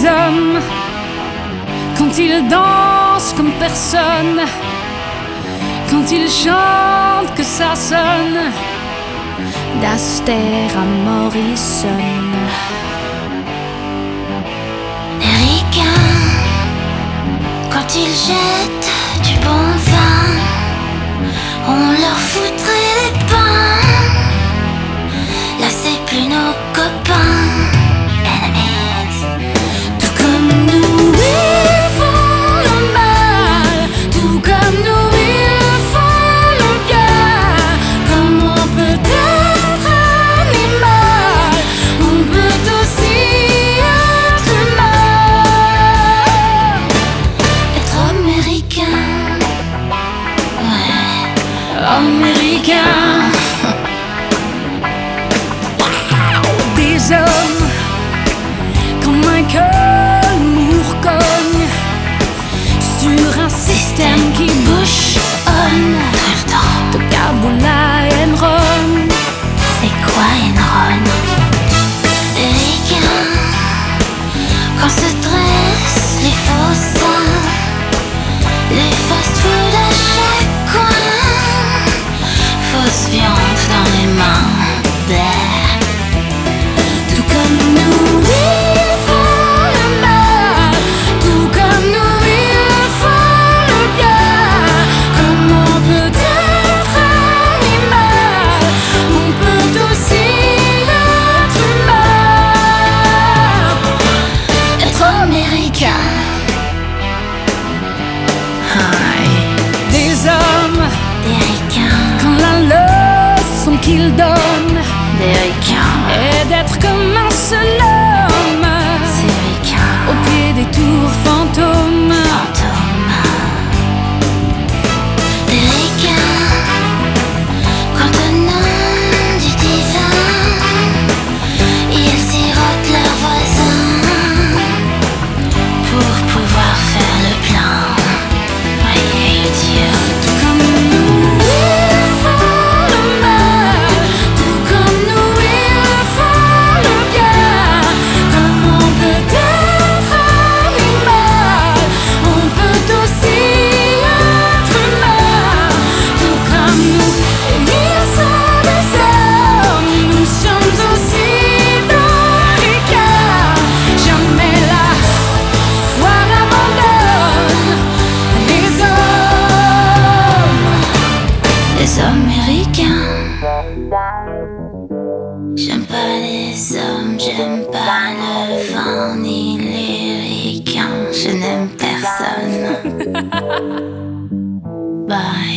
des hommes quand ils dansent comme personne, quand ils chantent que ça sonne d'Aster à Morrison. Les ricains, quand ils jettent du bon vin, on leur foutrait les pains. Là c'est plus nos copains. Enemies. Tout comme nous ils font le mal, tout comme nous ils font le bien. Comme on peut être animal, on peut aussi être humain. Être américain, ouais, Américain. Des hommes comme Michael Moore cogne sur un système qui bouchonne de Kaboul à Enron. c'est quoi Enron? Les ricains, quand se dressent les faux seins, les fast-food à chaque coin, fausse viande dans les mains. Bleh. Tout comme nous ils font le mal, tout comme nous ils font le bien. Comme on peut être animal, on peut aussi être humain. Être américain, Des hommes des ricains, quand la leçon qu'ils donnent des ricains, est d'être comme un seul homme c'est ricains, au pied des tours fantômes. fantômes. Des ricains, quand au nom du divin, ils sirotent leurs voisins pour pouvoir faire le plein. Voyez Dieu. Tout comme nous ils font le mal, tout comme nous ils font le bien. Comme on peut être animal, on peut aussi être humain. Tout comme nous, ils sont des hommes, nous sommes aussi des ricains. Jamais la foi n'abandonne les hommes Américains. J'aime pas les hommes, j'aime pas le vin ni les ricains. Je n'aime personne. Bye.